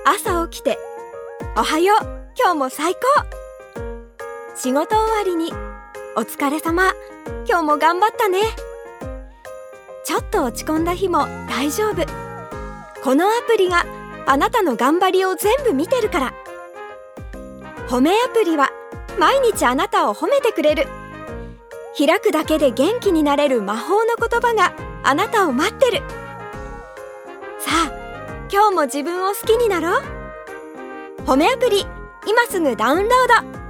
朝起きておはよう、今日も最高。仕事終わりにお疲れ様、今日も頑張ったね。ちょっと落ち込んだ日も大丈夫。このアプリがあなたの頑張りを全部見てるから。褒めアプリは毎日あなたを褒めてくれる。開くだけで元気になれる魔法の言葉があなたを待ってる。さあ、今日も自分を好きになろう。褒めアプリ、今すぐダウンロード。